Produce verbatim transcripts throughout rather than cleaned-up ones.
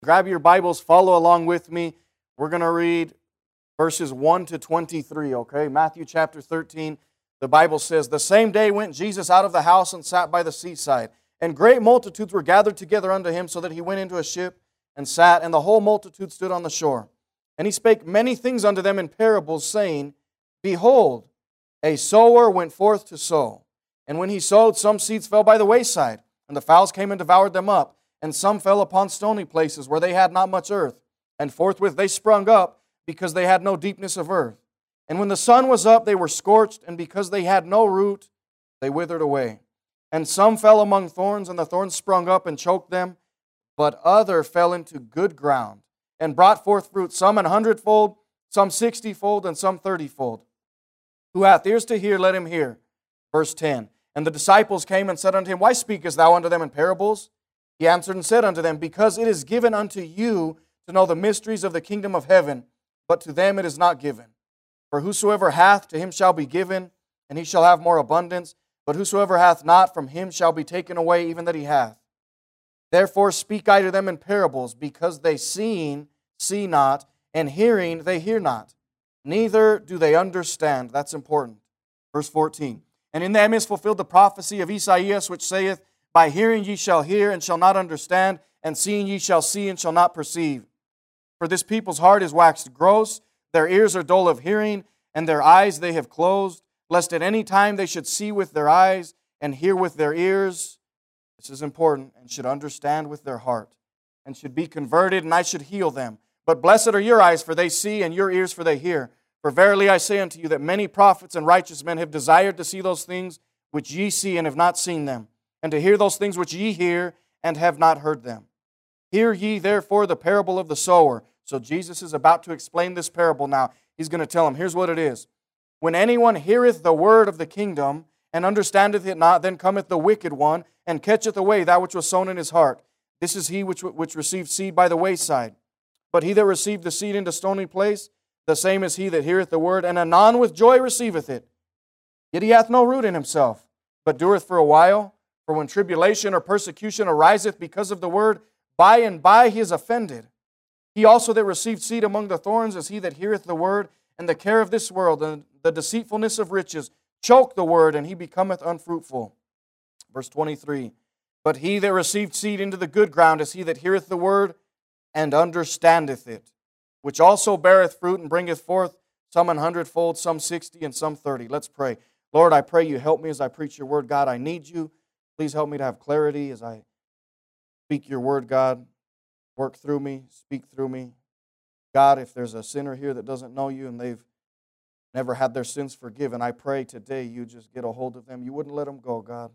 Grab your Bibles, follow along with me. We're going to read verses one to twenty-three, okay? Matthew chapter thirteen, the Bible says, "The same day went Jesus out of the house and sat by the seaside. And great multitudes were gathered together unto him, so that he went into a ship and sat, and the whole multitude stood on the shore. And he spake many things unto them in parables, saying, Behold, a sower went forth to sow. And when he sowed, some seeds fell by the wayside, and the fowls came and devoured them up. And some fell upon stony places, where they had not much earth. And forthwith they sprung up, because they had no deepness of earth. And when the sun was up, they were scorched, and because they had no root, they withered away. And some fell among thorns, and the thorns sprung up and choked them. But other fell into good ground, and brought forth fruit, some an hundredfold, some sixtyfold, and some thirtyfold. Who hath ears to hear, let him hear." Verse ten, "And the disciples came and said unto him, Why speakest thou unto them in parables? He answered and said unto them, Because it is given unto you to know the mysteries of the kingdom of heaven, but to them it is not given. For whosoever hath, to him shall be given, and he shall have more abundance. But whosoever hath not, from him shall be taken away even that he hath. Therefore speak I to them in parables, because they seeing see not, and hearing they hear not, neither do they understand." That's important. Verse fourteen, "And in them is fulfilled the prophecy of Esaias, which saith, By hearing ye shall hear, and shall not understand, and seeing ye shall see, and shall not perceive. For this people's heart is waxed gross, their ears are dull of hearing, and their eyes they have closed, lest at any time they should see with their eyes, and hear with their ears," this is important, "and should understand with their heart, and should be converted, and I should heal them. But blessed are your eyes, for they see, and your ears, for they hear. For verily I say unto you, that many prophets and righteous men have desired to see those things which ye see, and have not seen them, and to hear those things which ye hear, and have not heard them. Hear ye therefore the parable of the sower." So Jesus is about to explain this parable now. He's going to tell them, here's what it is. "When anyone heareth the word of the kingdom, and understandeth it not, then cometh the wicked one, and catcheth away that which was sown in his heart. This is he which, which received seed by the wayside. But he that received the seed into stony place, the same is he that heareth the word, and anon with joy receiveth it. Yet he hath no root in himself, but dureth for a while. For when tribulation or persecution ariseth because of the word, by and by he is offended. He also that received seed among the thorns is he that heareth the word, and the care of this world, and the deceitfulness of riches, choke the word, and he becometh unfruitful." Verse twenty-three, "But he that received seed into the good ground is he that heareth the word, and understandeth it, which also beareth fruit, and bringeth forth some an hundredfold, some sixty, and some thirty." Let's pray. Lord, I pray you help me as I preach your word. God, I need you. Please help me to have clarity as I speak your word, God. Work through me, speak through me. God, if there's a sinner here that doesn't know you and they've never had their sins forgiven, I pray today you just get a hold of them. You wouldn't let them go, God.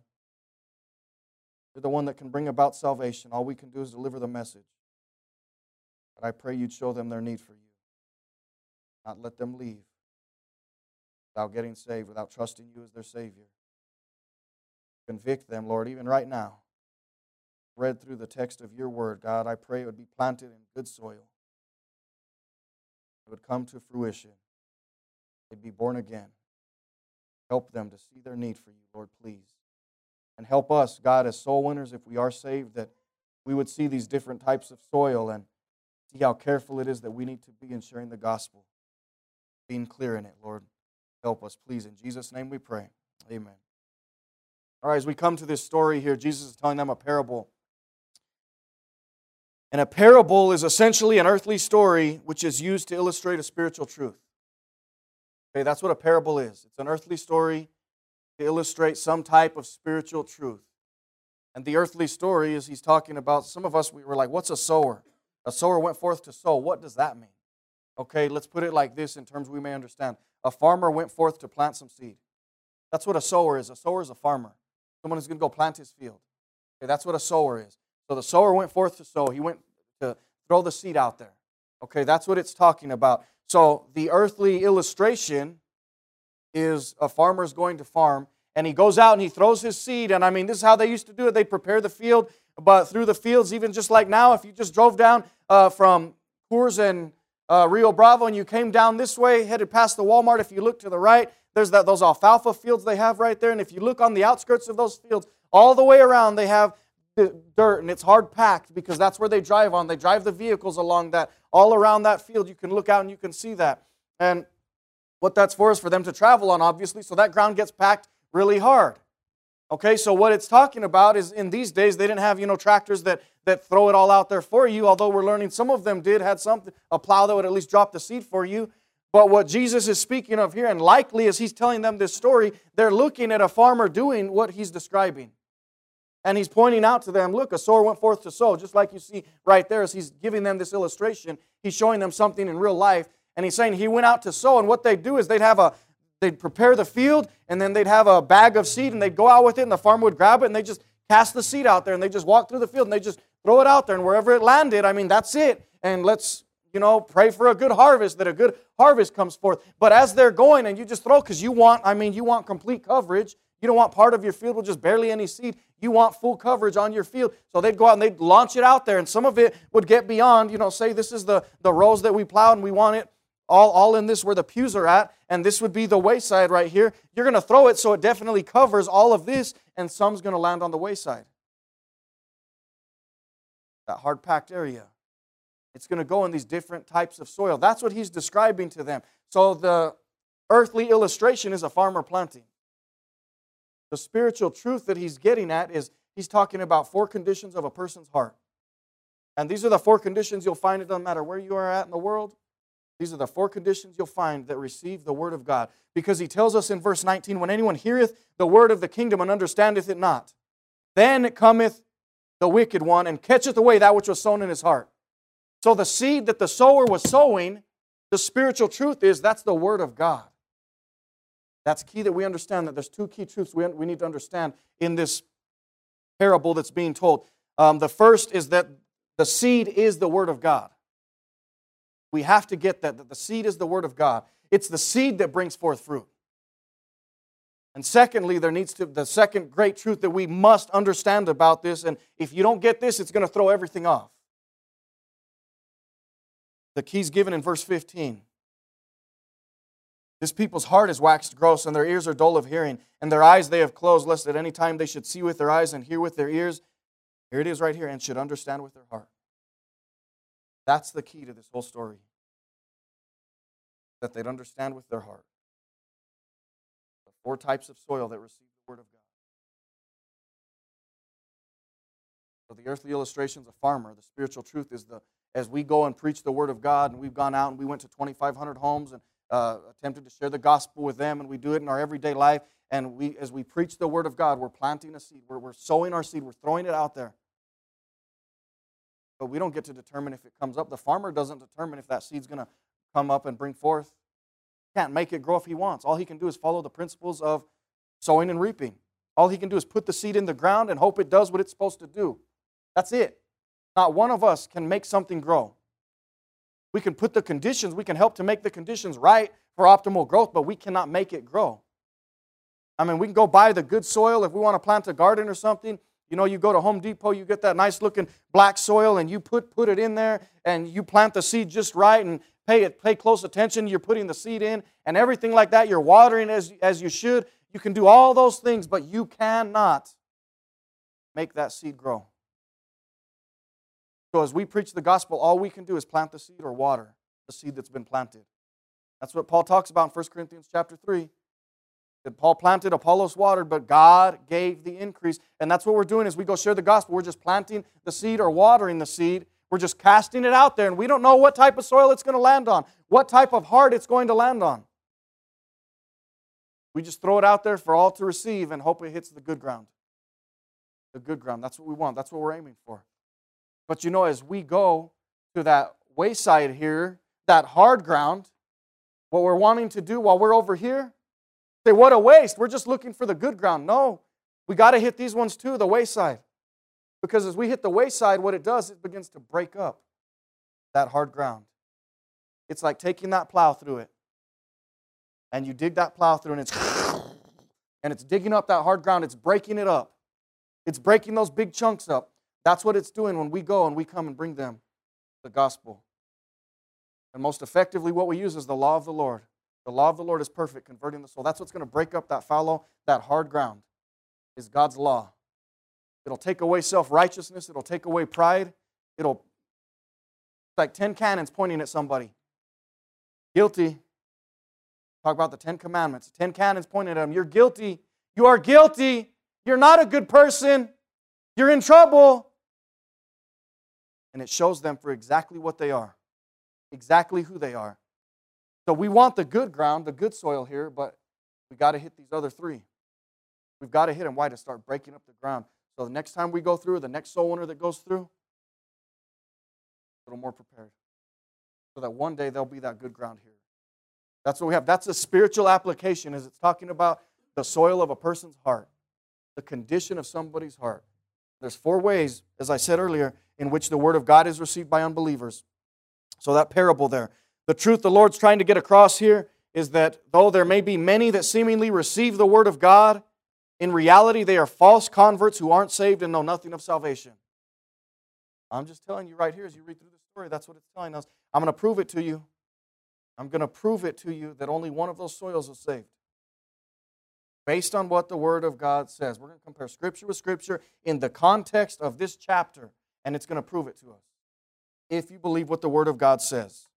You're the one that can bring about salvation. All we can do is deliver the message. But I pray you'd show them their need for you. Not let them leave without getting saved, without trusting you as their Savior. Convict them, Lord, even right now. Read through the text of your word, God, I pray it would be planted in good soil. It would come to fruition. They'd be born again. Help them to see their need for you, Lord, please. And help us, God, as soul winners, if we are saved, that we would see these different types of soil and see how careful it is that we need to be in sharing the gospel. Being clear in it, Lord. Help us, please. In Jesus' name we pray. Amen. All right, as we come to this story here, Jesus is telling them a parable. And a parable is essentially an earthly story which is used to illustrate a spiritual truth. Okay, that's what a parable is. It's an earthly story to illustrate some type of spiritual truth. And the earthly story is he's talking about, some of us, we were like, what's a sower? A sower went forth to sow. What does that mean? Okay, let's put it like this in terms we may understand. A farmer went forth to plant some seed. That's what a sower is. A sower is a farmer. Someone who's going to go plant his field. Okay, that's what a sower is. So the sower went forth to sow. He went to throw the seed out there. Okay, that's what it's talking about. So the earthly illustration is a farmer's going to farm, and he goes out and he throws his seed. And I mean, this is how they used to do it. They prepare the field, but through the fields, even just like now, if you just drove down uh, from Coors and uh, Rio Bravo and you came down this way, headed past the Walmart, if you look to the right, there's that, those alfalfa fields they have right there. And if you look on the outskirts of those fields, all the way around, they have dirt and it's hard packed because that's where they drive on. They drive the vehicles along that. All around that field, you can look out and you can see that. And what that's for is for them to travel on, obviously, so that ground gets packed really hard. Okay, so what it's talking about is in these days, they didn't have, you know, tractors that, that throw it all out there for you, although we're learning some of them did, had something, a plow that would at least drop the seed for you. But what Jesus is speaking of here, and likely as he's telling them this story, they're looking at a farmer doing what he's describing. And he's pointing out to them, look, a sower went forth to sow, just like you see right there as he's giving them this illustration. He's showing them something in real life. And he's saying he went out to sow, and what they'd do is they'd have a, they'd prepare the field, and then they'd have a bag of seed, and they'd go out with it, and the farmer would grab it, and they just cast the seed out there, and they just walk through the field, and they just throw it out there, and wherever it landed, I mean, that's it. And let's, you know, pray for a good harvest, that a good harvest comes forth. But as they're going, and you just throw, because you want, I mean, you want complete coverage. You don't want part of your field with just barely any seed. You want full coverage on your field. So they'd go out and they'd launch it out there, and some of it would get beyond, you know, say this is the, the rows that we plowed, and we want it all, all in this where the pews are at, and this would be the wayside right here. You're going to throw it so it definitely covers all of this, and some's going to land on the wayside. That hard-packed area. It's going to go in these different types of soil. That's what he's describing to them. So the earthly illustration is a farmer planting. The spiritual truth that he's getting at is he's talking about four conditions of a person's heart. And these are the four conditions you'll find. It doesn't matter where you are at in the world. These are the four conditions you'll find that receive the word of God. Because he tells us in verse nineteen, when anyone heareth the word of the kingdom and understandeth it not, then cometh the wicked one and catcheth away that which was sown in his heart. So the seed that the sower was sowing, the spiritual truth is that's the word of God. That's key that we understand that there's two key truths we, we need to understand in this parable that's being told. Um, the first is that the seed is the word of God. We have to get that, that the seed is the word of God. It's the seed that brings forth fruit. And secondly, there needs to, the second great truth that we must understand about this, and if you don't get this, it's going to throw everything off. The key's given in verse fifteen. This people's heart is waxed gross, and their ears are dull of hearing, and their eyes they have closed, lest at any time they should see with their eyes and hear with their ears. Here it is right here, and should understand with their heart. That's the key to this whole story. That they'd understand with their heart. The four types of soil that receive the word of God. So the earthly illustration is a farmer. The spiritual truth is the as we go and preach the word of God, and we've gone out and we went to twenty-five hundred homes and uh, attempted to share the gospel with them, and we do it in our everyday life. And we, as we preach the word of God, we're planting a seed. We're, we're sowing our seed. We're throwing it out there. But we don't get to determine if it comes up. The farmer doesn't determine if that seed's going to come up and bring forth. He can't make it grow if he wants. All he can do is follow the principles of sowing and reaping. All he can do is put the seed in the ground and hope it does what it's supposed to do. That's it. Not one of us can make something grow. We can put the conditions, we can help to make the conditions right for optimal growth, but we cannot make it grow. I mean, we can go buy the good soil if we want to plant a garden or something. You know, you go to Home Depot, you get that nice looking black soil, and you put, put it in there, and you plant the seed just right, and pay it, pay close attention. You're putting the seed in, and everything like that. You're watering as, as you should. You can do all those things, but you cannot make that seed grow. So as we preach the gospel, all we can do is plant the seed or water the seed that's been planted. That's what Paul talks about in First Corinthians chapter three. That Paul planted, Apollos watered, but God gave the increase. And that's what we're doing as we go share the gospel. We're just planting the seed or watering the seed. We're just casting it out there, and we don't know what type of soil it's going to land on, what type of heart it's going to land on. We just throw it out there for all to receive and hope it hits the good ground. The good ground. That's what we want. That's what we're aiming for. But you know, as we go to that wayside here, that hard ground, what we're wanting to do while we're over here, say, what a waste. We're just looking for the good ground. No, we got to hit these ones too, the wayside. Because as we hit the wayside, what it does, it begins to break up that hard ground. It's like taking that plow through it. And you dig that plow through, and it's and it's digging up that hard ground. It's breaking it up. It's breaking those big chunks up. That's what it's doing when we go and we come and bring them the gospel. And most effectively, what we use is the law of the Lord. The law of the Lord is perfect, converting the soul. That's what's going to break up that fallow, that hard ground, is God's law. It'll take away self-righteousness. It'll take away pride. It'll, it's like ten cannons pointing at somebody. Guilty. Talk about the Ten Commandments. Ten cannons pointing at them. You're guilty. You are guilty. You're not a good person. You're in trouble. And it shows them for exactly what they are. Exactly who they are. So we want the good ground, the good soil here, but we got to hit these other three. We've got to hit them. Why? To start breaking up the ground. So the next time we go through, the next soul winner that goes through, a little more prepared. So that one day there'll be that good ground here. That's what we have. That's a spiritual application, as it's talking about the soil of a person's heart, the condition of somebody's heart. There's four ways, as I said earlier, in which the Word of God is received by unbelievers. So that parable there. The truth the Lord's trying to get across here is that though there may be many that seemingly receive the Word of God, in reality they are false converts who aren't saved and know nothing of salvation. I'm just telling you right here as you read through the story, that's what it's telling us. I'm going to prove it to you. I'm going to prove it to you that only one of those soils is saved. Based on what the Word of God says. We're going to compare Scripture with Scripture in the context of this chapter, and it's going to prove it to us. If you believe what the Word of God says.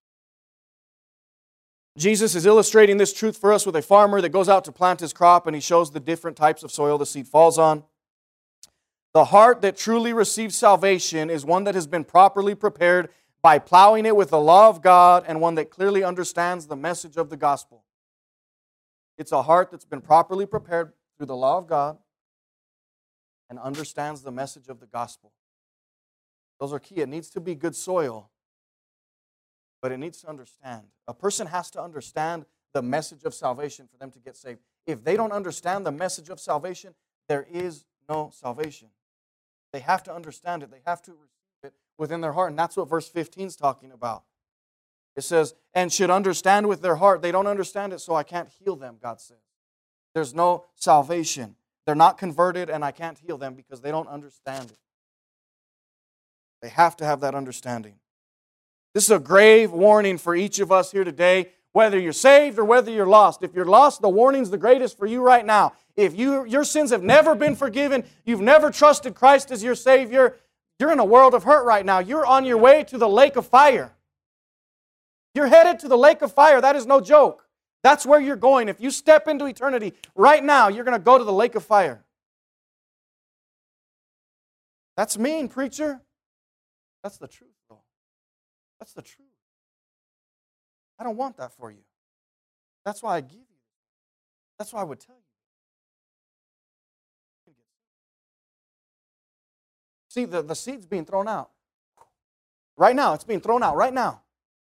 Jesus is illustrating this truth for us with a farmer that goes out to plant his crop, and he shows the different types of soil the seed falls on. The heart that truly receives salvation is one that has been properly prepared by plowing it with the law of God, and one that clearly understands the message of the gospel. It's a heart that's been properly prepared through the law of God and understands the message of the gospel. Those are key. It needs to be good soil, but it needs to understand. A person has to understand the message of salvation for them to get saved. If they don't understand the message of salvation, there is no salvation. They have to understand it. They have to receive it within their heart, and that's what verse fifteen is talking about. It says, and should understand with their heart. They don't understand it, so I can't heal them, God says. There's no salvation. They're not converted, and I can't heal them because they don't understand it. They have to have that understanding. This is a grave warning for each of us here today, whether you're saved or whether you're lost. If you're lost, the warning's the greatest for you right now. If you, your sins have never been forgiven, you've never trusted Christ as your Savior, you're in a world of hurt right now. You're on your way to the lake of fire. You're headed to the lake of fire. That is no joke. That's where you're going. If you step into eternity right now, you're going to go to the lake of fire. That's mean, preacher. That's the truth, though. That's the truth. I don't want that for you. That's why I give you. That's why I would tell you. See, the, the seed's being thrown out. Right now, it's being thrown out right now.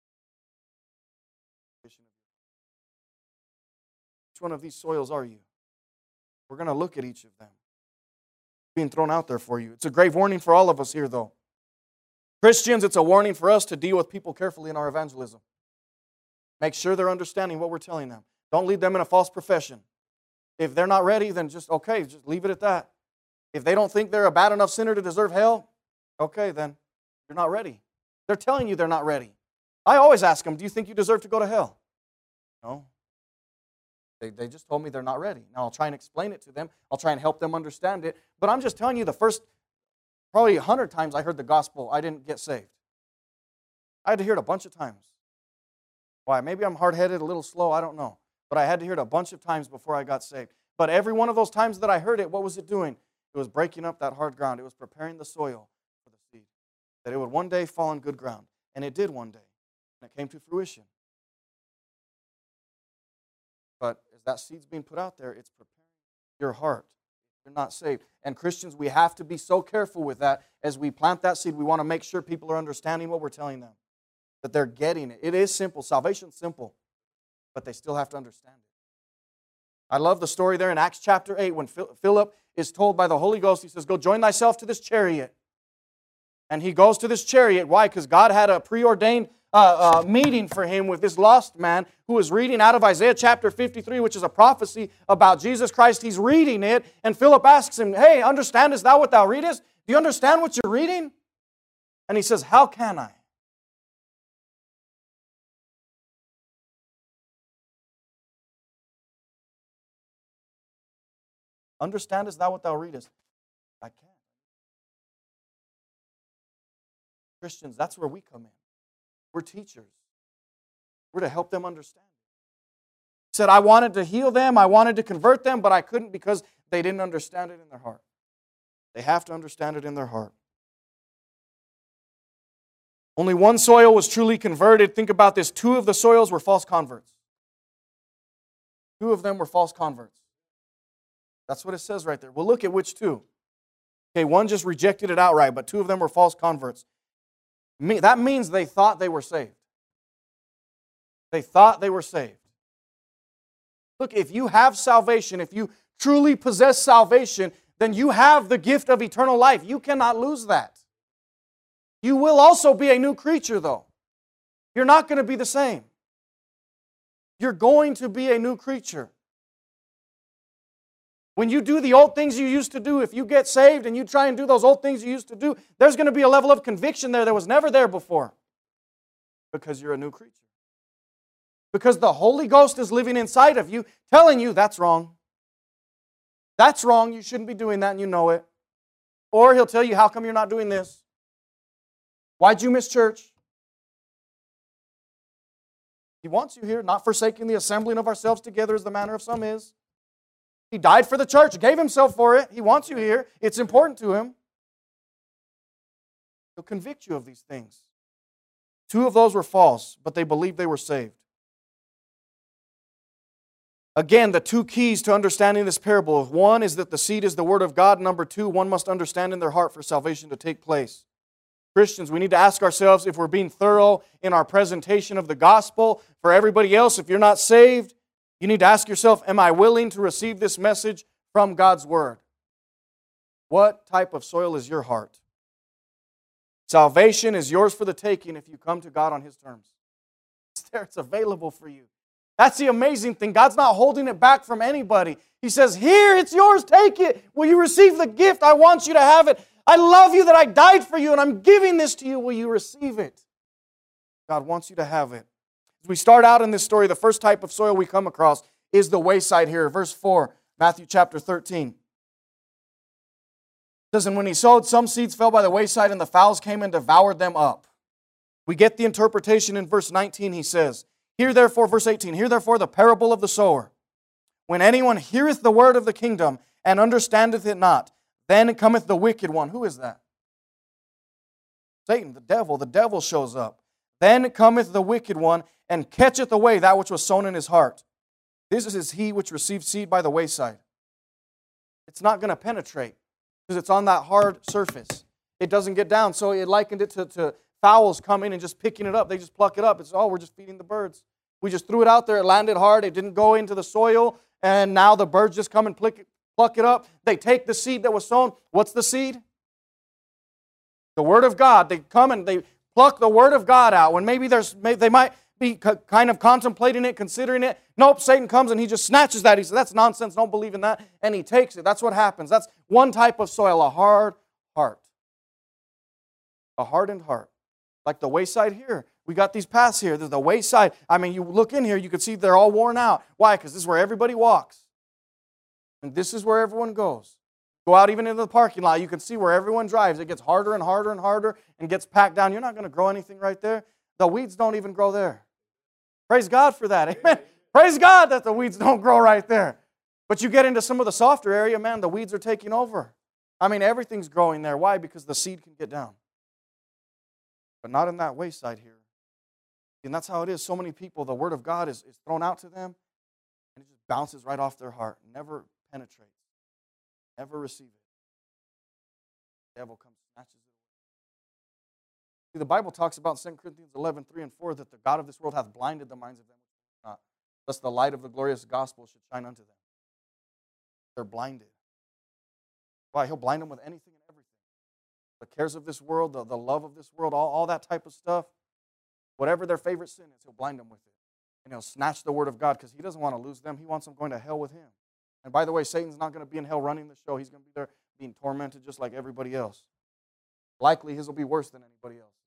Which one of these soils are you? We're going to look at each of them. Being thrown out there for you. It's a grave warning for all of us here, though. Christians, it's a warning for us to deal with people carefully in our evangelism. Make sure they're understanding what we're telling them. Don't lead them in a false profession. If they're not ready, then just, okay, just leave it at that. If they don't think they're a bad enough sinner to deserve hell, okay, then you're not ready. They're telling you they're not ready. I always ask them, do you think you deserve to go to hell? No. They, they just told me they're not ready. Now, I'll try and explain it to them. I'll try and help them understand it. But I'm just telling you, the first probably a hundred times I heard the gospel, I didn't get saved. I had to hear it a bunch of times. Why? Maybe I'm hard-headed, a little slow, I don't know. But I had to hear it a bunch of times before I got saved. But every one of those times that I heard it, what was it doing? It was breaking up that hard ground. It was preparing the soil for the seed. That it would one day fall on good ground. And it did one day. And it came to fruition. But as that seed's being put out there, it's preparing your heart. You're not saved. And Christians, we have to be so careful with that. As we plant that seed, we want to make sure people are understanding what we're telling them. That they're getting it. It is simple. Salvation's simple. But they still have to understand it. I love the story there in Acts chapter eight when Philip is told by the Holy Ghost, he says, go join thyself to this chariot. And he goes to this chariot. Why? Because God had a preordained uh, uh, meeting for him with this lost man who was reading out of Isaiah chapter fifty-three, which is a prophecy about Jesus Christ. He's reading it, and Philip asks him, hey, understandest thou what thou readest? Do you understand what you're reading? And he says, how can I? Understandest thou what thou readest? I can't. Christians, that's where we come in. We're teachers. We're to help them understand. He said, I wanted to heal them, I wanted to convert them, but I couldn't because they didn't understand it in their heart. They have to understand it in their heart. Only one soil was truly converted. Think about this. Two of the soils were false converts. Two of them were false converts. That's what it says right there. Well, look at which two. Okay, one just rejected it outright, but two of them were false converts. That means they thought they were saved. They thought they were saved. Look, if you have salvation, if you truly possess salvation, then you have the gift of eternal life. You cannot lose that. You will also be a new creature, though. You're not going to be the same. You're going to be a new creature. When you do the old things you used to do, if you get saved and you try and do those old things you used to do, there's going to be a level of conviction there that was never there before. Because you're a new creature. Because the Holy Ghost is living inside of you, telling you that's wrong. That's wrong, you shouldn't be doing that and you know it. Or He'll tell you, how come you're not doing this? Why'd you miss church? He wants you here, not forsaking the assembling of ourselves together as the manner of some is. He died for the church, gave Himself for it. He wants you here. It's important to Him. He'll convict you of these things. Two of those were false, but they believed they were saved. Again, the two keys to understanding this parable. One is that the seed is the Word of God. Number two, one must understand in their heart for salvation to take place. Christians, we need to ask ourselves if we're being thorough in our presentation of the gospel. For everybody else, if you're not saved, you need to ask yourself, am I willing to receive this message from God's Word? What type of soil is your heart? Salvation is yours for the taking if you come to God on His terms. It's there, it's available for you. That's the amazing thing. God's not holding it back from anybody. He says, here, it's yours, take it. Will you receive the gift? I want you to have it. I love you that I died for you and I'm giving this to you. Will you receive it? God wants you to have it. As we start out in this story, the first type of soil we come across is the wayside here. Verse four, Matthew chapter thirteen. It says, and when he sowed, some seeds fell by the wayside and the fowls came and devoured them up. We get the interpretation in verse nineteen. He says, hear therefore, verse eighteen, hear therefore the parable of the sower. When anyone heareth the word of the kingdom and understandeth it not, then cometh the wicked one. Who is that? Satan, the devil. The devil shows up. Then cometh the wicked one and catcheth away that which was sown in his heart. This is he which received seed by the wayside. It's not going to penetrate because it's on that hard surface. It doesn't get down. So it likened it to, to fowls coming and just picking it up. They just pluck it up. It's, oh, we're just feeding the birds. We just threw it out there. It landed hard. It didn't go into the soil. And now the birds just come and pluck it, pluck it up. They take the seed that was sown. What's the seed? The Word of God. They come and they pluck the Word of God out. When maybe there's, maybe they might be kind of contemplating it, considering it. Nope, Satan comes and he just snatches that. He says, that's nonsense. Don't believe in that. And he takes it. That's what happens. That's one type of soil, a hard heart. A hardened heart. Like the wayside here. We got these paths here. There's the wayside. I mean, you look in here, you can see they're all worn out. Why? Because this is where everybody walks. And this is where everyone goes. Go out even into the parking lot, you can see where everyone drives. It gets harder and harder and harder and gets packed down. You're not going to grow anything right there. The weeds don't even grow there. Praise God for that. Amen. Praise God that the weeds don't grow right there. But you get into some of the softer area, man, the weeds are taking over. I mean, everything's growing there. Why? Because the seed can get down. But not in that wayside here. And that's how it is. So many people, the Word of God is, is thrown out to them, and it just bounces right off their heart. Never penetrates. Never receive it. The devil comes and snatches it away. See, the Bible talks about in Second Corinthians eleven, three and four, that the God of this world hath blinded the minds of them which believe not, lest the light of the glorious gospel should shine unto them. They're blinded. Why? He'll blind them with anything and everything. The cares of this world, the, the love of this world, all, all that type of stuff. Whatever their favorite sin is, he'll blind them with it. And he'll snatch the Word of God because he doesn't want to lose them. He wants them going to hell with him. And by the way, Satan's not going to be in hell running the show. He's going to be there being tormented just like everybody else. Likely his will be worse than anybody else.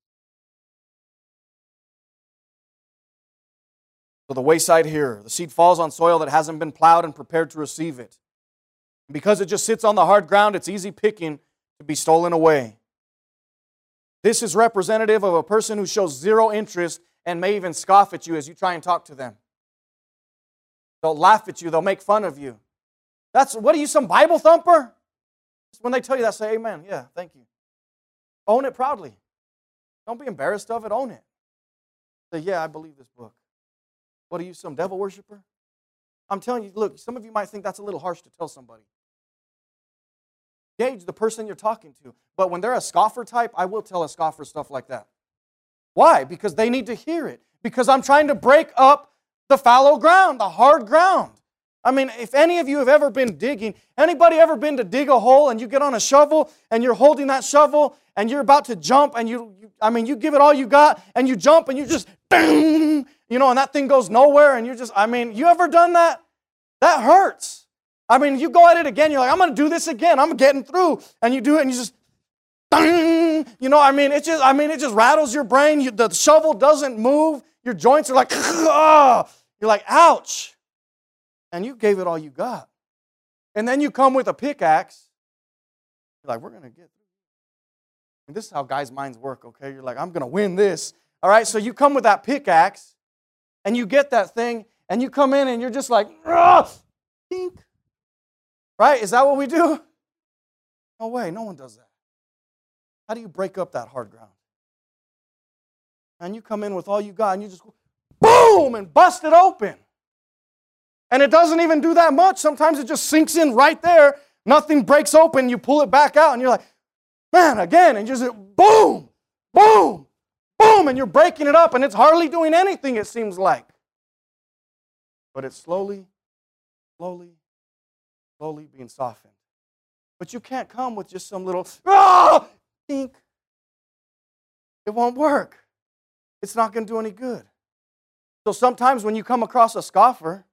So the wayside here, the seed falls on soil that hasn't been plowed and prepared to receive it. And because it just sits on the hard ground, it's easy picking to be stolen away. This is representative of a person who shows zero interest and may even scoff at you as you try and talk to them. They'll laugh at you. They'll make fun of you. That's, what are you, some Bible thumper? When they tell you that, say amen. Yeah, thank you. Own it proudly. Don't be embarrassed of it. Own it. Say, yeah, I believe this book. What are you, some devil worshiper? I'm telling you, look, some of you might think that's a little harsh to tell somebody. Gauge the person you're talking to. But when they're a scoffer type, I will tell a scoffer stuff like that. Why? Because they need to hear it. Because I'm trying to break up the fallow ground, the hard ground. I mean, if any of you have ever been digging, anybody ever been to dig a hole and you get on a shovel and you're holding that shovel and you're about to jump and you, you I mean, you give it all you got and you jump and you just, you know, and that thing goes nowhere and you're just, I mean, you ever done that? That hurts. I mean, you go at it again, you're like, I'm going to do this again. I'm getting through. And you do it and you just, you know, I mean, it just, I mean, it just rattles your brain. You, the shovel doesn't move. Your joints are like, oh, you're like, ouch. And you gave it all you got. And then you come with a pickaxe. You're like, we're going to get through. And this is how guys' minds work, okay? You're like, I'm going to win this. All right, so you come with that pickaxe, and you get that thing, and you come in, and you're just like, pink. Right? Is that what we do? No way, no one does that. How do you break up that hard ground? And you come in with all you got, and you just go, boom, and bust it open. And it doesn't even do that much. Sometimes it just sinks in right there. Nothing breaks open. You pull it back out and you're like, man, again. And you just boom, boom, boom. And you're breaking it up and it's hardly doing anything, it seems like. But it's slowly, slowly, slowly being softened. But you can't come with just some little, ah, pink. It won't work. It's not going to do any good. So sometimes when you come across a scoffer,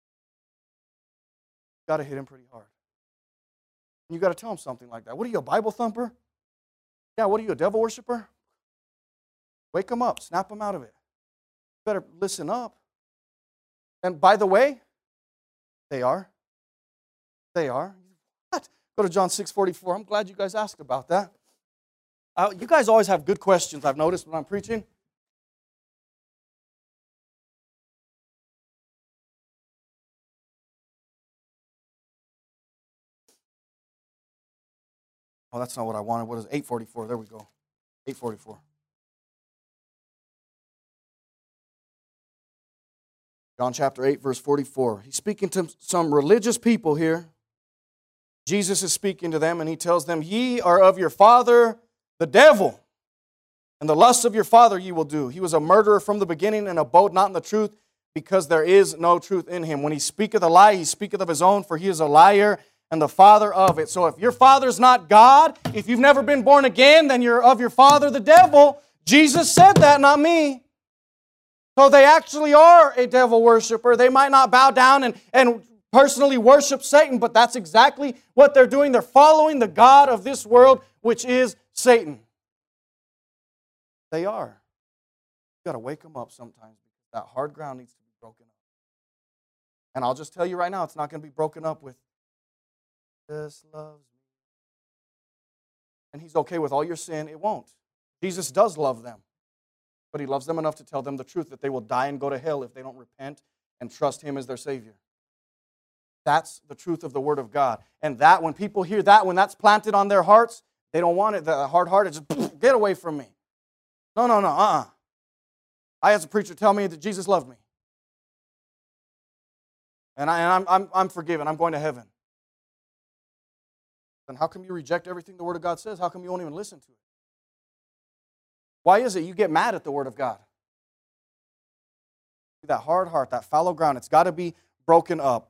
you got to hit him pretty hard. And you got to tell him something like that. What are you, a Bible thumper? Yeah, what are you, a devil worshiper? Wake them up. Snap them out of it. You better listen up. And by the way, they are. They are. What? Go to John six forty-four. I'm glad you guys asked about that. Uh, you guys always have good questions, I've noticed when I'm preaching. Oh, that's not what I wanted. What is it? eight forty-four. There we go. eight forty-four. John chapter eight, verse forty-four. He's speaking to some religious people here. Jesus is speaking to them, and he tells them, ye are of your father, the devil, and the lusts of your father ye will do. He was a murderer from the beginning and abode not in the truth, because there is no truth in him. When he speaketh a lie, he speaketh of his own, for he is a liar and the father of it. So if your father's not God, if you've never been born again, then you're of your father, the devil. Jesus said that, not me. So they actually are a devil worshiper. They might not bow down and, and personally worship Satan, but that's exactly what they're doing. They're following the god of this world, which is Satan. They are. You've got to wake them up sometimes, because that hard ground needs to be broken up. And I'll just tell you right now, it's not going to be broken up with, Jesus loves me, and he's okay with all your sin. It won't. Jesus does love them, but he loves them enough to tell them the truth that they will die and go to hell if they don't repent and trust him as their Savior. That's the truth of the Word of God. And that, when people hear that, when that's planted on their hearts, they don't want it. The hard heart is just, get away from me. No, no, no, uh-uh. I, as a preacher, tell me that Jesus loved me. And, I, and I'm, I'm, I'm forgiven. I'm going to heaven. Then how come you reject everything the Word of God says? How come you won't even listen to it? Why is it you get mad at the Word of God? That hard heart, that fallow ground, it's got to be broken up.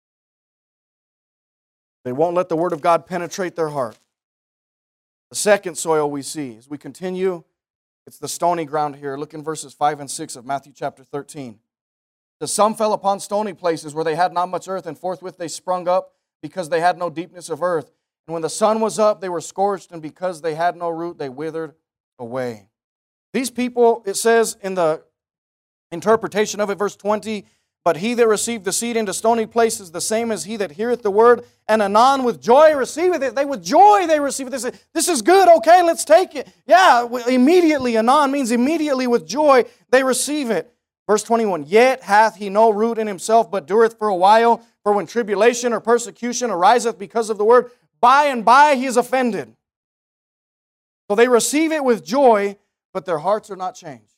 They won't let the Word of God penetrate their heart. The second soil we see, as we continue, it's the stony ground here. Look in verses five and six of Matthew chapter thirteen. The some fell upon stony places where they had not much earth, and forthwith they sprung up, because they had no deepness of earth. And when the sun was up, they were scorched, and because they had no root, they withered away. These people, it says in the interpretation of it, verse twenty, But he that received the seed into stony places, the same as he that heareth the word, and anon with joy receiveth it. They with joy they receive it. They say, this is good, okay, let's take it. Yeah, immediately, anon means immediately with joy they receive it. Verse twenty-one, yet hath he no root in himself, but dureth for a while. For when tribulation or persecution ariseth because of the word, by and by he is offended. So they receive it with joy, but their hearts are not changed.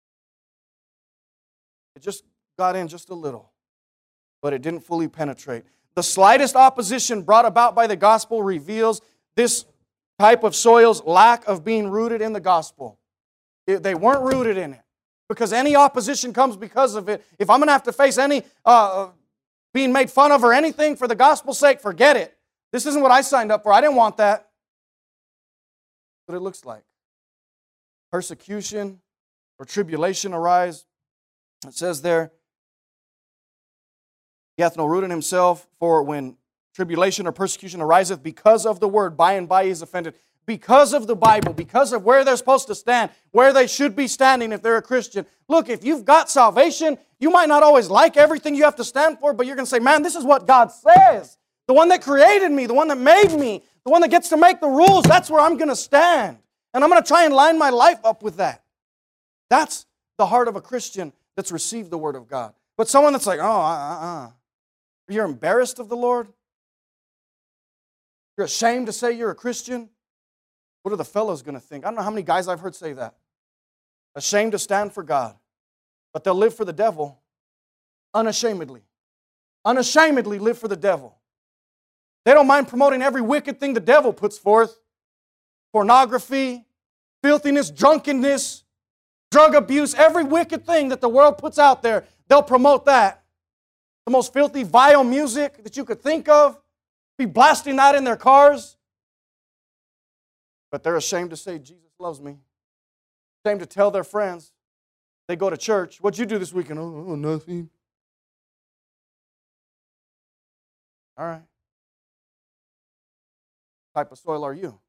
It just got in just a little, but it didn't fully penetrate. The slightest opposition brought about by the gospel reveals this type of soil's lack of being rooted in the gospel. They weren't rooted in it, because any opposition comes because of it. If I'm going to have to face any uh, being made fun of or anything for the gospel's sake, forget it. This isn't what I signed up for. I didn't want that. What it looks like. Persecution or tribulation arise. It says there, he hath no root in himself, for when tribulation or persecution ariseth because of the word, by and by he is offended. Because of the Bible, because of where they're supposed to stand, where they should be standing if they're a Christian. Look, if you've got salvation, you might not always like everything you have to stand for, but you're going to say, man, this is what God says. The one that created me, the one that made me, the one that gets to make the rules, that's where I'm going to stand. And I'm going to try and line my life up with that. That's the heart of a Christian that's received the Word of God. But someone that's like, oh, uh-uh. You're embarrassed of the Lord? You're ashamed to say you're a Christian? What are the fellows going to think? I don't know how many guys I've heard say that. Ashamed to stand for God. But they'll live for the devil unashamedly. Unashamedly live for the devil. They don't mind promoting every wicked thing the devil puts forth. Pornography, filthiness, drunkenness, drug abuse, every wicked thing that the world puts out there, they'll promote that. The most filthy, vile music that you could think of, be blasting that in their cars. But they're ashamed to say, Jesus loves me. Ashamed to tell their friends. They go to church. What'd you do this weekend? Oh, oh nothing. All right. What type of soil are you?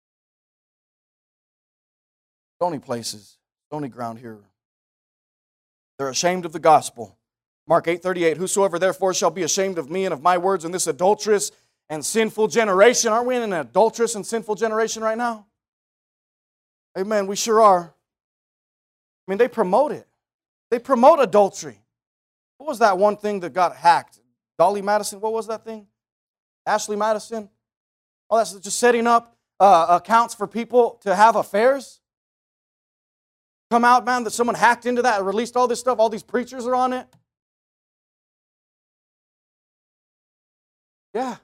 Stony places, stony ground here. They're ashamed of the gospel. Mark eight thirty-eight, whosoever therefore shall be ashamed of me and of my words in this adulterous and sinful generation. Aren't we in an adulterous and sinful generation right now? Amen, we sure are. I mean, they promote it. They promote adultery. What was that one thing that got hacked? Dolly Madison, what was that thing? Ashley Madison? Oh, that's just setting up uh, accounts for people to have affairs. Come out, man, that someone hacked into that and released all this stuff. All these preachers are on it. Yeah.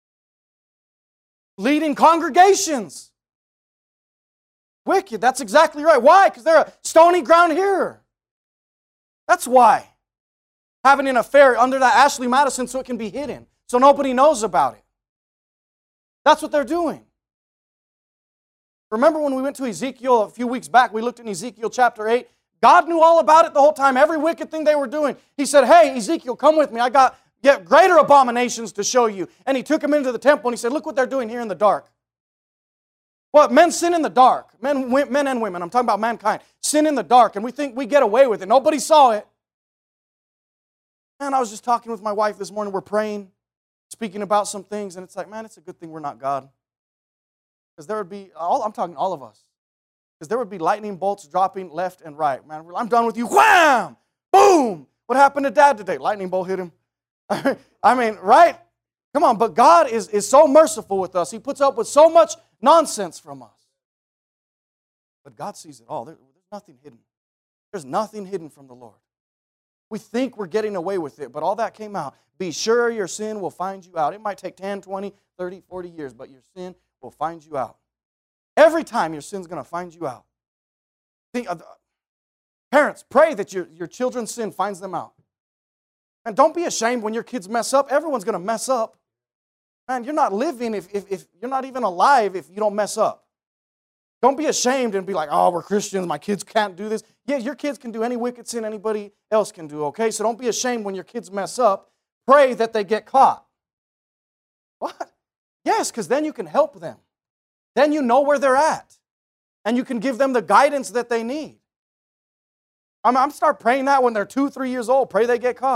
Leading congregations. Wicked, that's exactly right. Why? Because they're a stony ground here. That's why. Having an affair under that Ashley Madison so it can be hidden, so nobody knows about it. That's what they're doing. Remember when we went to Ezekiel a few weeks back, we looked in Ezekiel chapter eight. God knew all about it the whole time, every wicked thing they were doing. He said, hey, Ezekiel, come with me. I got yet greater abominations to show you. And he took him into the temple and he said, look what they're doing here in the dark. What? Men sin in the dark. Men, men and women. I'm talking about mankind. Sin in the dark. And we think we get away with it. Nobody saw it. Man, I was just talking with my wife this morning. We're praying, speaking about some things. And it's like, man, it's a good thing we're not God. Because there would be, all, I'm talking all of us. Because there would be lightning bolts dropping left and right. Man, I'm done with you. Wham! Boom! What happened to Dad today? Lightning bolt hit him. I mean, right? Come on, but God is, is so merciful with us. He puts up with so much nonsense from us. But God sees it all. There, there's nothing hidden. There's nothing hidden from the Lord. We think we're getting away with it, but all that came out. Be sure your sin will find you out. It might take ten, twenty, thirty, forty years, but your sin will find you out. Every time your sin's going to find you out. Think, uh, parents, pray that your, your children's sin finds them out. And don't be ashamed when your kids mess up. Everyone's going to mess up. Man, you're not living if, if, if you're not even alive if you don't mess up. Don't be ashamed and be like, oh, we're Christians, my kids can't do this. Yeah, your kids can do any wicked sin anybody else can do, okay? So don't be ashamed when your kids mess up. Pray that they get caught. What? Yes, because then you can help them. Then you know where they're at. And you can give them the guidance that they need. I'm, I'm start praying that when they're two, three years old. Pray they get caught.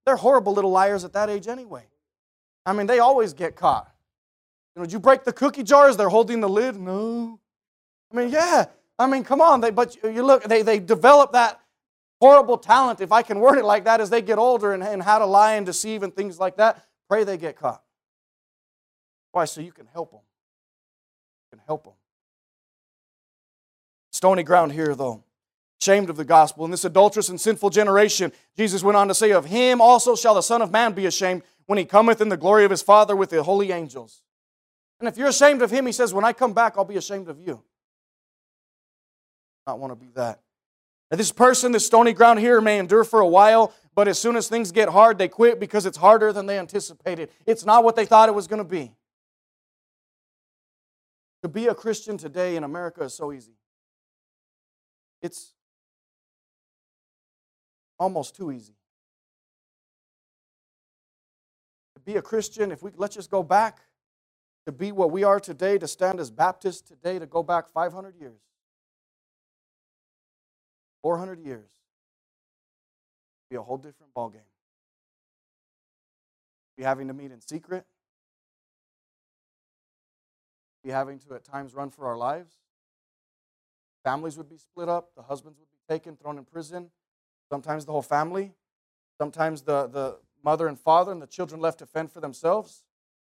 They're horrible little liars at that age anyway. I mean, they always get caught. You know, did you break the cookie jars? They're holding the lid. No. I mean, yeah. I mean, come on. They, but you look, they, they develop that horrible talent, if I can word it like that, as they get older and, and how to lie and deceive and things like that. Pray they get caught. Why? So you can help them. You can help them. Stony ground here, though. Ashamed of the gospel. In this adulterous and sinful generation, Jesus went on to say, of him also shall the Son of Man be ashamed when he cometh in the glory of his Father with the holy angels. And if you're ashamed of him, he says, when I come back, I'll be ashamed of you. I don't want to be that. Now, this person, this stony ground here, may endure for a while, but as soon as things get hard, they quit because it's harder than they anticipated. It's not what they thought it was going to be. To be a Christian today in America is so easy. It's almost too easy. To be a Christian, if we let's just go back to be what we are today, to stand as Baptists today, to go back five hundred years. four hundred years, be a whole different ballgame. Be having to meet in secret. Be having to at times run for our lives. Families would be split up. The husbands would be taken, thrown in prison. Sometimes the whole family. Sometimes the, the mother and father and the children left to fend for themselves.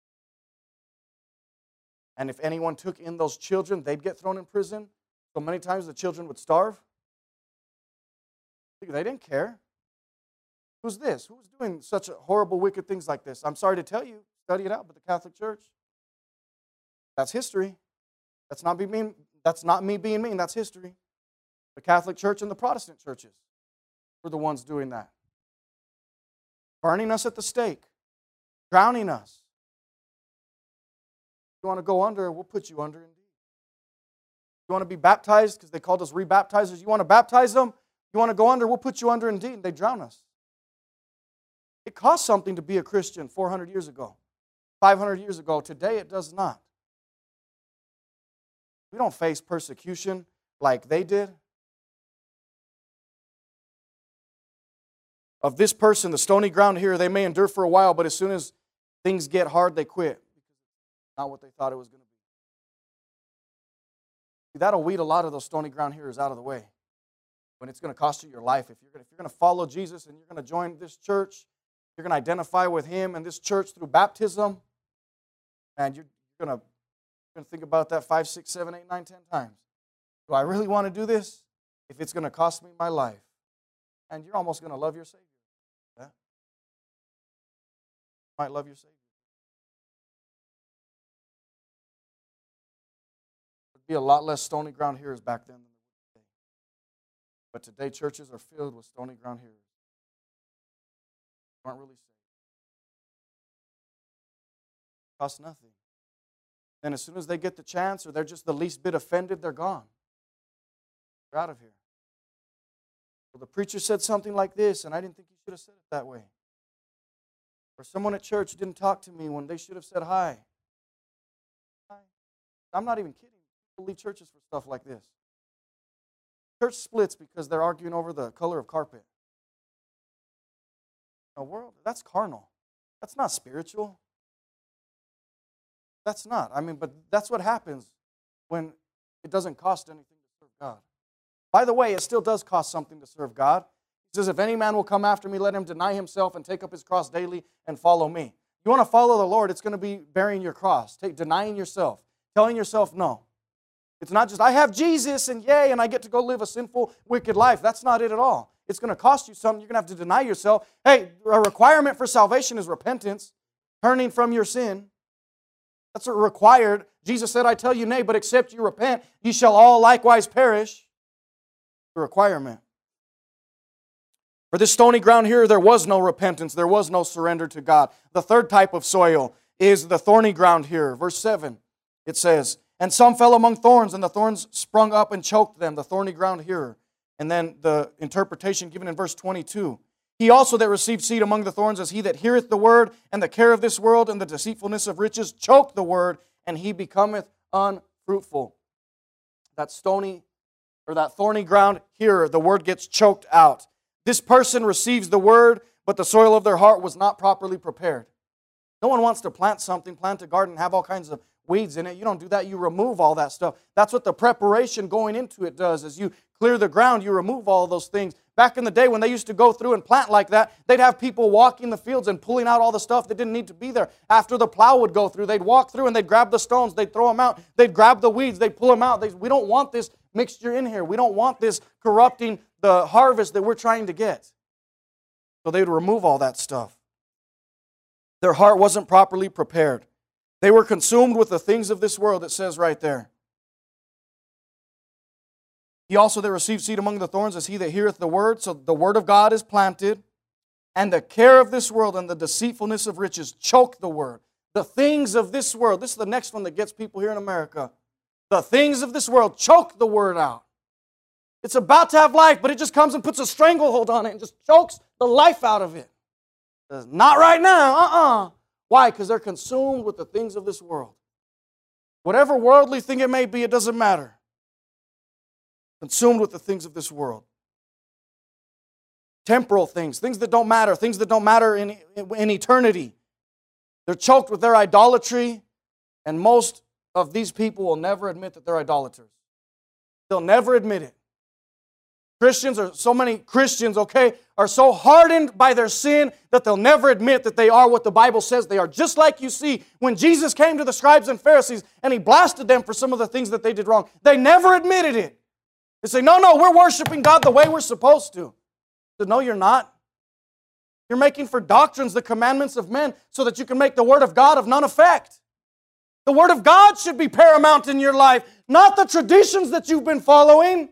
And if anyone took in those children, they'd get thrown in prison. So many times the children would starve. They didn't care. Who's this? Who's doing such horrible, wicked things like this? I'm sorry to tell you, study it out, but the Catholic Church. That's history. That's not me being, that's not me being mean, that's history. The Catholic Church and the Protestant churches were the ones doing that. Burning us at the stake. Drowning us. If you want to go under, we'll put you under indeed. You want to be baptized, because they called us rebaptizers, you want to baptize them? You want to go under, we'll put you under indeed. They drown us. It cost something to be a Christian four hundred years ago, five hundred years ago. Today it does not. We don't face persecution like they did. Of this person, the stony ground here, they may endure for a while, but as soon as things get hard, they quit. Not what they thought it was going to be. See, that'll weed a lot of those stony ground hearers out of the way. When it's going to cost you your life. If you're going to, if you're going to follow Jesus and you're going to join this church, you're going to identify with him and this church through baptism, and you're going to, you're going to think about that five, six, seven, eight, nine, ten times. Do I really want to do this? If it's going to cost me my life. And you're almost going to love your Savior. Yeah? You might love your Savior. There'd be a lot less stony ground hearers back then than there would today. But today churches are filled with stony ground hearers. Aren't really saved. Costs nothing. And as soon as they get the chance, or they're just the least bit offended, they're gone. They're out of here. Well, the preacher said something like this, and I didn't think he should have said it that way. Or someone at church didn't talk to me when they should have said hi. Hi. I'm not even kidding. People leave churches for stuff like this. Church splits because they're arguing over the color of carpet. The world, that's carnal. That's not spiritual. That's not. I mean, but that's what happens when it doesn't cost anything to serve God. By the way, it still does cost something to serve God. He says, if any man will come after me, let him deny himself and take up his cross daily and follow me. You want to follow the Lord, it's going to be bearing your cross, take, denying yourself, telling yourself no. It's not just, I have Jesus and yay, and I get to go live a sinful, wicked life. That's not it at all. It's going to cost you something. You're going to have to deny yourself. Hey, a requirement for salvation is repentance, turning from your sin. That's what required. Jesus said, I tell you, nay, but except you repent, ye shall all likewise perish. The requirement. For this stony ground here, there was no repentance. There was no surrender to God. The third type of soil is the thorny ground here. Verse seven, it says, and some fell among thorns, and the thorns sprung up and choked them, the thorny ground here. And then the interpretation given in verse twenty-two. He also that received seed among the thorns is he that heareth the word, and the care of this world and the deceitfulness of riches choke the word, and he becometh unfruitful. That stony, or that thorny ground here, the word gets choked out. This person receives the word, but the soil of their heart was not properly prepared. No one wants to plant something, plant a garden, have all kinds of weeds in it. You don't do that. You remove all that stuff. That's what the preparation going into it does. As you clear the ground, you remove all those things. Back in the day when they used to go through and plant like that, they'd have people walking the fields and pulling out all the stuff that didn't need to be there. After the plow would go through, they'd walk through and they'd grab the stones, they'd throw them out, they'd grab the weeds, they'd pull them out. They, we don't want this mixture in here. We don't want this corrupting the harvest that we're trying to get. So they would remove all that stuff. Their heart wasn't properly prepared. They were consumed with the things of this world, it says right there. He also that received seed among the thorns is he that heareth the word. So the word of God is planted, and the care of this world and the deceitfulness of riches choke the word. The things of this world, this is the next one that gets people here in America. The things of this world choke the word out. It's about to have life, but it just comes and puts a stranglehold on it and just chokes the life out of it. Says, not right now, uh-uh. Why? Because they're consumed with the things of this world. Whatever worldly thing it may be, it doesn't matter. Consumed with the things of this world. Temporal things, things that don't matter, things that don't matter in, in eternity. They're choked with their idolatry, and most of these people will never admit that they're idolaters. They'll never admit it. Christians, or so many Christians, okay, are so hardened by their sin that they'll never admit that they are what the Bible says they are. Just like you see when Jesus came to the scribes and Pharisees and He blasted them for some of the things that they did wrong. They never admitted it. They say, no, no, we're worshiping God the way we're supposed to. He said, no, you're not. You're making for doctrines the commandments of men so that you can make the Word of God of none effect. The Word of God should be paramount in your life, not the traditions that you've been following.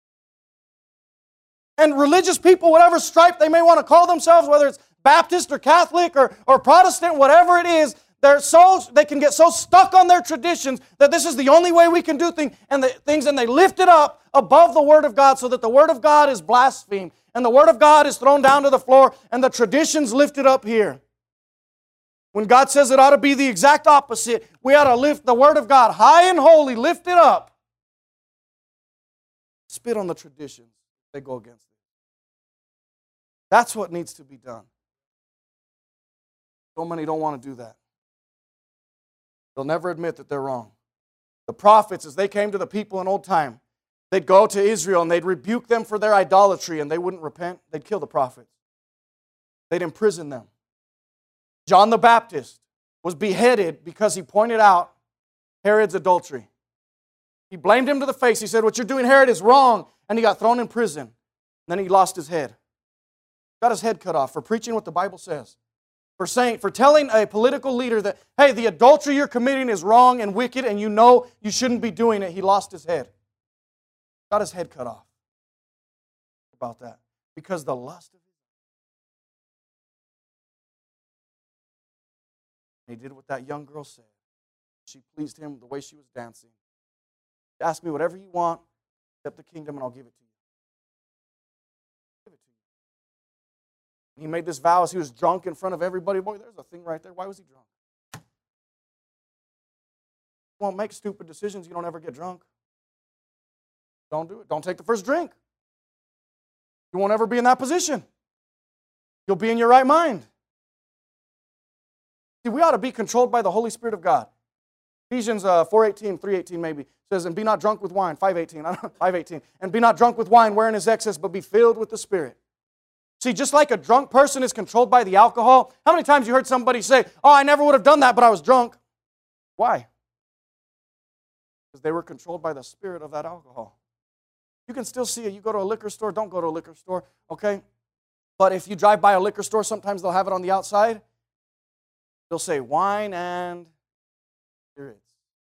And religious people, whatever stripe they may want to call themselves, whether it's Baptist or Catholic or, or Protestant, whatever it is, they're so, they can get so stuck on their traditions that this is the only way we can do things, and the things, and they lift it up above the Word of God so that the Word of God is blasphemed, and the Word of God is thrown down to the floor, and the traditions lifted up here. When God says it ought to be the exact opposite, we ought to lift the Word of God high and holy, lift it up. Spit on the traditions they go against it. That's what needs to be done. So many don't want to do that. They'll never admit that they're wrong. The prophets, as they came to the people in old time, they'd go to Israel and they'd rebuke them for their idolatry, and they wouldn't repent. They'd kill the prophets. They'd imprison them. John the Baptist was beheaded because he pointed out Herod's adultery. He blamed him to the face. He said, what you're doing, Herod, is wrong. And he got thrown in prison. And then he lost his head. Got his head cut off for preaching what the Bible says. For saying, for telling a political leader that, hey, the adultery you're committing is wrong and wicked and you know you shouldn't be doing it. He lost his head. Got his head cut off. About that. Because the lust of his. He did what that young girl said. She pleased him the way she was dancing. Ask me whatever you want, except the kingdom, and I'll give it to you. Give it to you. He made this vow as he was drunk in front of everybody. Boy, there's a thing right there. Why was he drunk? You won't make stupid decisions. You don't ever get drunk. Don't do it. Don't take the first drink. You won't ever be in that position. You'll be in your right mind. See, we ought to be controlled by the Holy Spirit of God. Ephesians uh, four eighteen, three eighteen maybe, says, and be not drunk with wine, five eighteen, I don't know, five eighteen, and be not drunk with wine wherein is excess, but be filled with the Spirit. See, just like a drunk person is controlled by the alcohol, how many times you heard somebody say, oh, I never would have done that, but I was drunk? Why? Because they were controlled by the spirit of that alcohol. You can still see it. You go to a liquor store, don't go to a liquor store, okay? But if you drive by a liquor store, sometimes they'll have it on the outside. They'll say wine and spirits.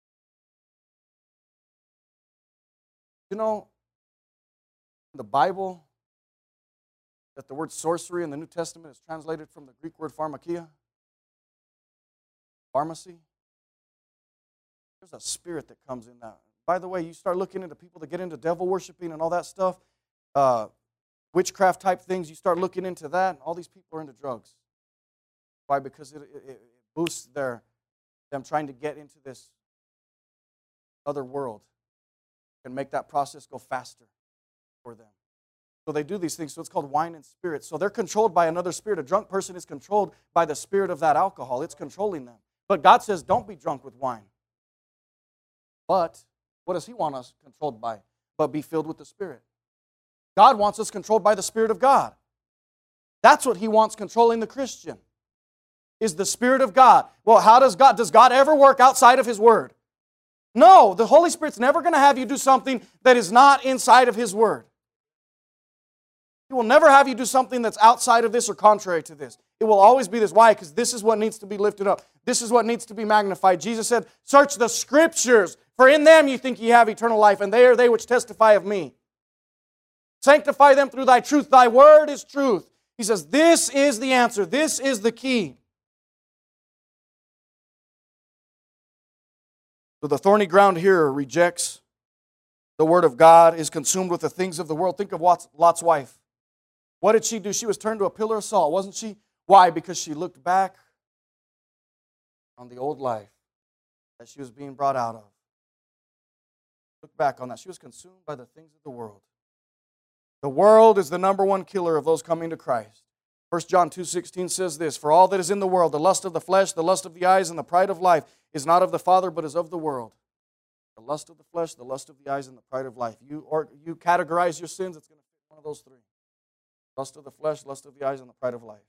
You know, in the Bible, that the word sorcery in the New Testament is translated from the Greek word pharmakia, pharmacy. There's a spirit that comes in that. By the way, you start looking into people that get into devil worshiping and all that stuff, uh, witchcraft type things, you start looking into that, and all these people are into drugs. Why? Because it, it, it boosts their them trying to get into this other world and make that process go faster for them. So they do these things. So it's called wine and spirits. So they're controlled by another spirit. A drunk person is controlled by the spirit of that alcohol. It's controlling them. But God says, don't be drunk with wine. But what does He want us controlled by? But be filled with the Spirit. God wants us controlled by the Spirit of God. That's what He wants controlling the Christian, is the Spirit of God. Well, how does God, does God ever work outside of His Word? No, the Holy Spirit's never going to have you do something that is not inside of His Word. He will never have you do something that's outside of this or contrary to this. It will always be this. Why? Because this is what needs to be lifted up. This is what needs to be magnified. Jesus said, search the Scriptures, for in them you think ye have eternal life, and they are they which testify of me. Sanctify them through thy truth. Thy word is truth. He says, this is the answer. This is the key. So the thorny ground here rejects the Word of God, is consumed with the things of the world. Think of Lot's, Lot's wife. What did she do? She was turned to a pillar of salt, wasn't she? Why? Because she looked back on the old life that she was being brought out of. Look back on that. She was consumed by the things of the world. The world is the number one killer of those coming to Christ. First John two sixteen says this, for all that is in the world, the lust of the flesh, the lust of the eyes, and the pride of life, is not of the Father, but is of the world. The lust of the flesh, the lust of the eyes, and the pride of life. You, or you categorize your sins, it's going to fit one of those three. Lust of the flesh, lust of the eyes, and the pride of life.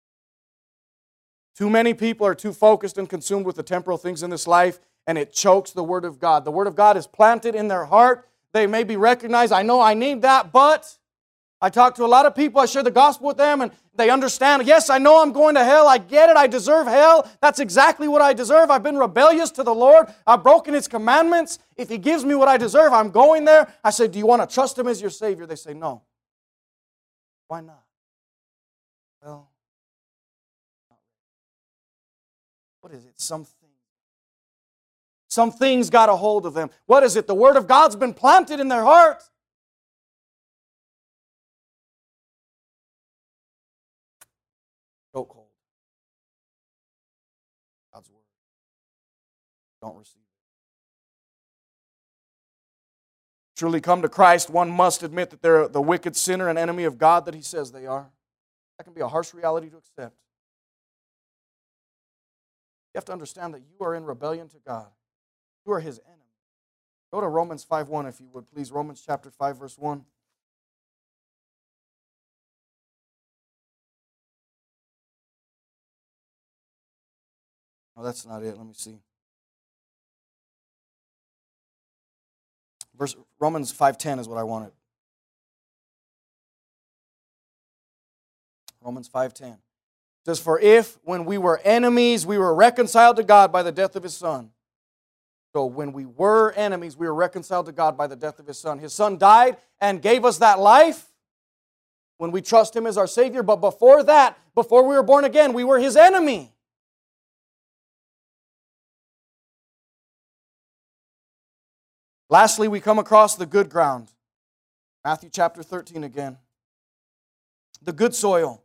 Too many people are too focused and consumed with the temporal things in this life, and it chokes the Word of God. The Word of God is planted in their heart. They may be recognized, I know I need that, but I talk to a lot of people, I share the gospel with them, and they understand, yes, I know I'm going to hell, I get it, I deserve hell, that's exactly what I deserve. I've been rebellious to the Lord, I've broken His commandments. If He gives me what I deserve, I'm going there. I say, do you want to trust Him as your Savior? They say, no. Why not? Well, what is it? Something. Some things got a hold of them. What is it? The Word of God's been planted in their heart. Chokehold. God's Word. Don't receive it. Truly come to Christ, one must admit that they're the wicked sinner and enemy of God that He says they are. That can be a harsh reality to accept. You have to understand that you are in rebellion to God. You are His enemy. Go to Romans five one if you would, please. Romans chapter five, verse one. Oh, that's not it. Let me see. Verse Romans five ten is what I wanted. Romans five ten. It says, for if when we were enemies, we were reconciled to God by the death of His Son. So when we were enemies, we were reconciled to God by the death of His Son. His Son died and gave us that life when we trust Him as our Savior. But before that, before we were born again, we were His enemy. Lastly, we come across the good ground. Matthew chapter thirteen again. The good soil.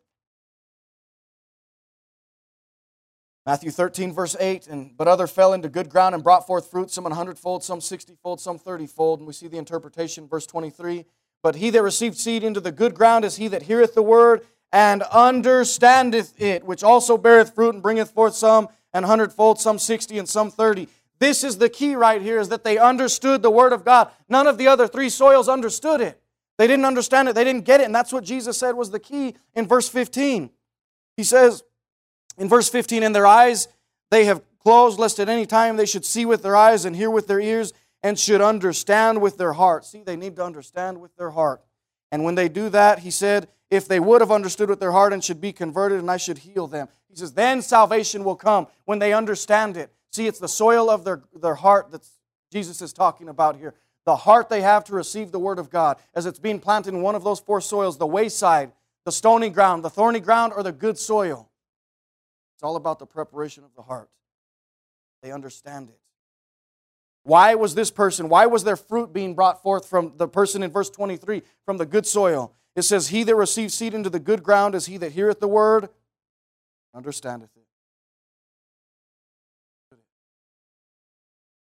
Matthew thirteen, verse eight, and but other fell into good ground and brought forth fruit, some an hundredfold, some sixtyfold, some thirtyfold. And we see the interpretation, verse twenty-three. But he that received seed into the good ground is he that heareth the word and understandeth it, which also beareth fruit and bringeth forth some an hundredfold, some sixty, and some thirty. This is the key right here, is that they understood the Word of God. None of the other three soils understood it. They didn't understand it. They didn't get it. And that's what Jesus said was the key in verse fifteen. He says in verse fifteen, in their eyes they have closed, lest at any time they should see with their eyes and hear with their ears and should understand with their heart. See, they need to understand with their heart. And when they do that, he said, if they would have understood with their heart and should be converted and I should heal them. He says, then salvation will come when they understand it. See, it's the soil of their, their heart that Jesus is talking about here. The heart they have to receive the Word of God as it's being planted in one of those four soils, the wayside, the stony ground, the thorny ground, or the good soil. It's all about the preparation of the heart. They understand it. Why was this person, why was there fruit being brought forth from the person in verse twenty-three, from the good soil? It says, he that receives seed into the good ground is he that heareth the word, understandeth it.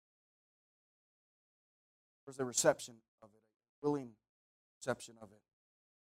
Where's the reception of it? A willing reception of it.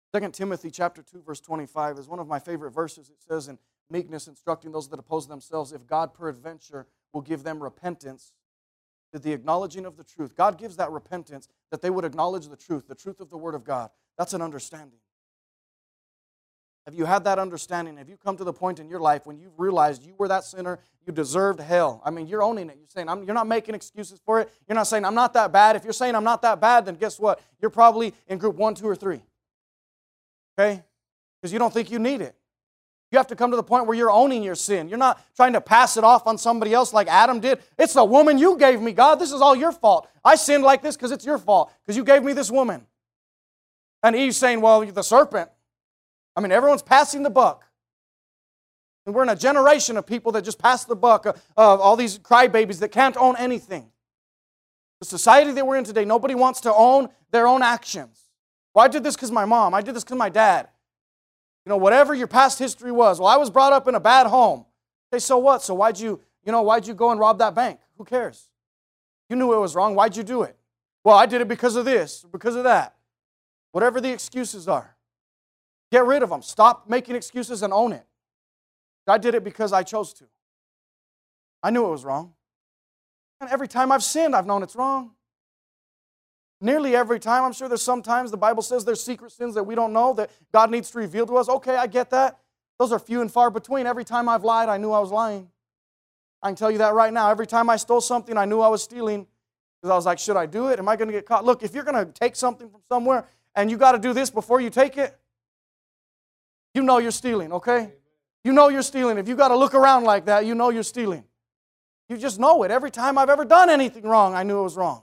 Second Timothy chapter two, verse twenty-five is one of my favorite verses. It says, in meekness instructing those that oppose themselves, if God peradventure will give them repentance to the acknowledging of the truth. God gives that repentance that they would acknowledge the truth, the truth of the Word of God. That's an understanding. Have you had that understanding? Have you come to the point in your life when you've realized you were that sinner, you deserved hell? I mean, you're owning it. You're saying, I'm, you're not making excuses for it. You're not saying, I'm not that bad. If you're saying, I'm not that bad, then guess what? You're probably in group one, two, or three. Okay? Because you don't think you need it. You have to come to the point where you're owning your sin. You're not trying to pass it off on somebody else like Adam did. It's the woman you gave me, God. This is all your fault. I sinned like this because it's your fault, because you gave me this woman. And Eve's saying, well, the serpent. I mean, everyone's passing the buck. And we're in a generation of people that just pass the buck, of all these crybabies that can't own anything. The society that we're in today, nobody wants to own their own actions. Well, I did this because my mom. I did this because my dad. You know, whatever your past history was. Well, I was brought up in a bad home. Okay, so what? So why'd you, you know, why'd you go and rob that bank? Who cares? You knew it was wrong. Why'd you do it? Well, I did it because of this, because of that. Whatever the excuses are. Get rid of them. Stop making excuses and own it. I did it because I chose to. I knew it was wrong. And every time I've sinned, I've known it's wrong. Nearly every time. I'm sure there's sometimes the Bible says there's secret sins that we don't know that God needs to reveal to us. Okay, I get that. Those are few and far between. Every time I've lied, I knew I was lying. I can tell you that right now. Every time I stole something, I knew I was stealing. Because I was like, should I do it? Am I going to get caught? Look, if you're going to take something from somewhere and you got to do this before you take it, you know you're stealing, okay? You know you're stealing. If you got to look around like that, you know you're stealing. You just know it. Every time I've ever done anything wrong, I knew it was wrong.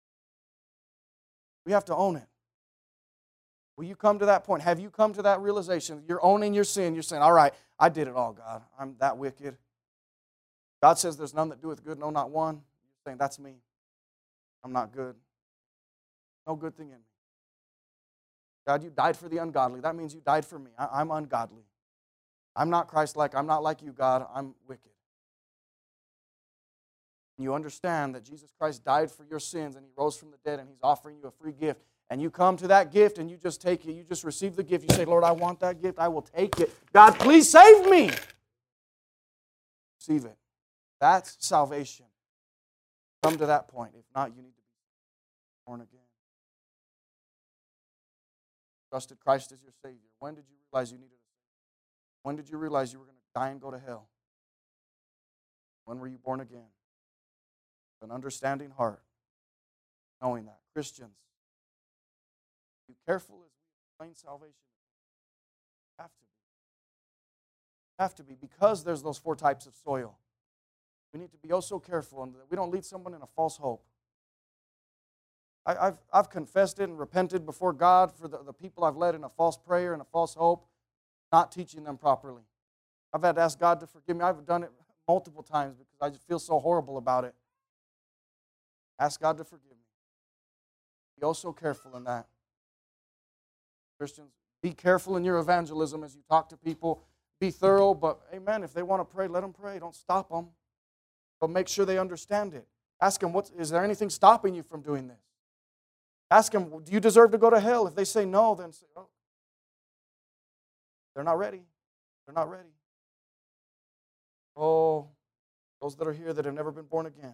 We have to own it. Will you come to that point? Have you come to that realization? You're owning your sin. You're saying, all right, I did it all, God. I'm that wicked. God says there's none that doeth good, no, not one. You're saying, that's me. I'm not good. No good thing in me. God, you died for the ungodly. That means you died for me. I, I'm ungodly. I'm not Christ-like. I'm not like you, God. I'm wicked. You understand that Jesus Christ died for your sins and He rose from the dead and He's offering you a free gift. And you come to that gift and you just take it. You just receive the gift. You say, Lord, I want that gift. I will take it. God, please save me. Receive it. That's salvation. Come to that point. If not, you need to be born again. Trusted Christ as your Savior. When did you realize you needed a Savior? When did you realize you were going to die and go to hell? When were you born again? An understanding heart, knowing that. Christians, be careful as we explain salvation. Have to be. Have to be, because there's those four types of soil. We need to be oh so careful and that we don't lead someone in a false hope. I, I've, I've confessed it and repented before God for the, the people I've led in a false prayer and a false hope, not teaching them properly. I've had to ask God to forgive me. I've done it multiple times because I just feel so horrible about it. Ask God to forgive me. Be oh so careful in that. Christians, be careful in your evangelism as you talk to people. Be thorough, but amen, if they want to pray, let them pray. Don't stop them. But make sure they understand it. Ask them, what, is there anything stopping you from doing this? Ask them, do you deserve to go to hell? If they say no, then say, oh. They're not ready. They're not ready. Oh, those that are here that have never been born again.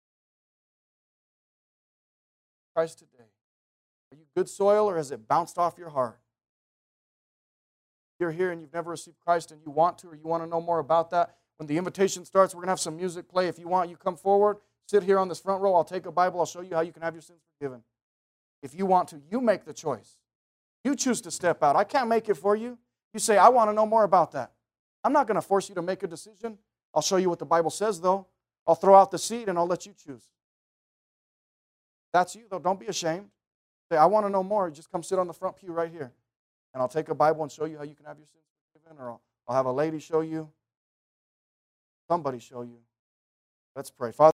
Christ today. Are you good soil or has it bounced off your heart? If you're here and you've never received Christ and you want to or you want to know more about that, when the invitation starts, we're going to have some music play. If you want, you come forward, sit here on this front row. I'll take a Bible. I'll show you how you can have your sins forgiven. If you want to, you make the choice. You choose to step out. I can't make it for you. You say, I want to know more about that. I'm not going to force you to make a decision. I'll show you what the Bible says, though. I'll throw out the seed and I'll let you choose. That's you, though. Don't be ashamed. Say, I want to know more. Just come sit on the front pew right here. And I'll take a Bible and show you how you can have your sins forgiven, or I'll, I'll have a lady show you. Somebody show you. Let's pray. Father,